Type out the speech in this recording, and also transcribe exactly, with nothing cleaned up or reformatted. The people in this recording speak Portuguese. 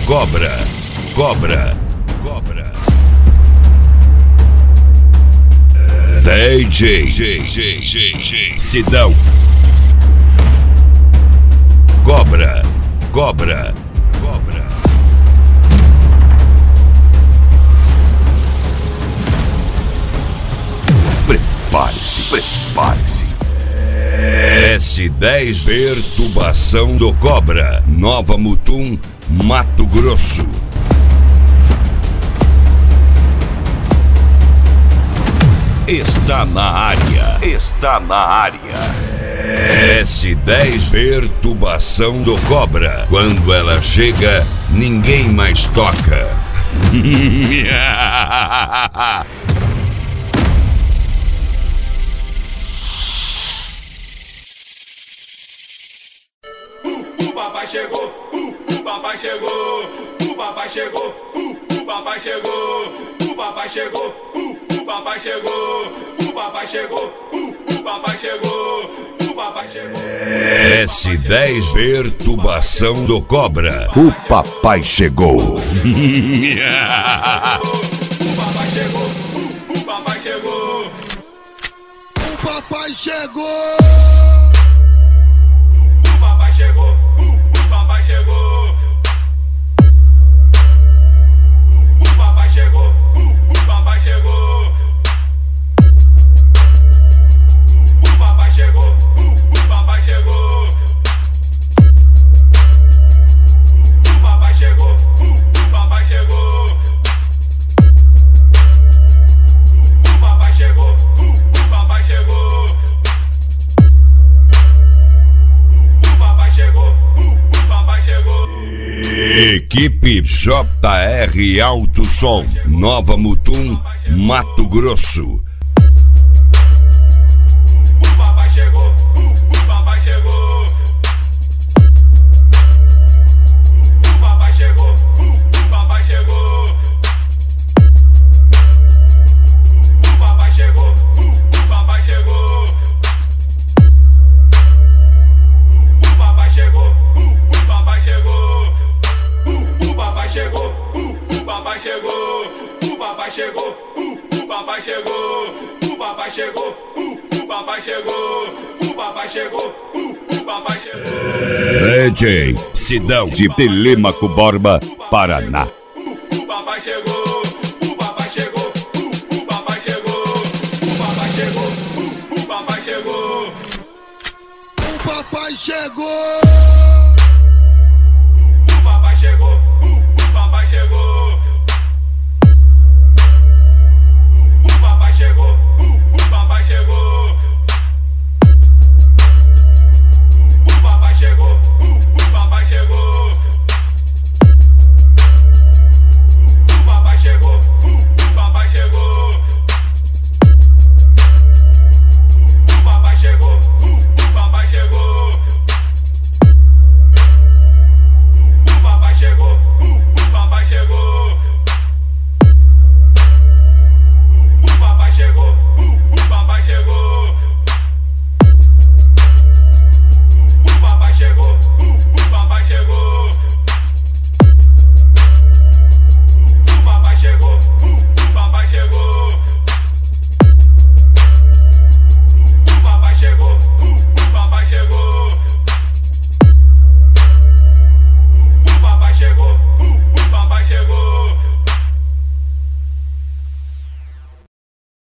Cobra, cobra, cobra. D J, J, J, J, J, Sidão. Cobra, cobra, cobra. Prepare-se, prepare-se. S dez Perturbação do Cobra, Nova Mutum, Mato Grosso. Está na área, está na área. S dez Perturbação do Cobra. Quando ela chega, ninguém mais toca. O papai chegou, o papai chegou, o papai chegou, o papai chegou, o papai chegou, o papai chegou, o papai chegou, o papai chegou, o papai chegou. S dez Perturbação do Cobra. O papai chegou. O papai chegou, o papai chegou, o papai chegou. O papai chegou, o papai chegou. O papai chegou, o papai chegou. O papai chegou, o papai chegou. O papai chegou, o papai chegou. O papai chegou, o papai chegou. Chegou, o papai chegou. Equipe J R Alto Som, Nova Mutum, Mato Grosso. O papai chegou, o papai chegou. O papai chegou, o papai chegou. O papai chegou, o papai chegou. O papai chegou, o papai chegou. O papai chegou, o papai chegou. O papai chegou, o papai chegou. O papai chegou, o papai chegou. O papai chegou, o papai chegou. D J Sidão de Telêmaco Borba, Paraná. O papai chegou, o papai chegou. O papai chegou, o papai chegou. O papai chegou. O papai chegou.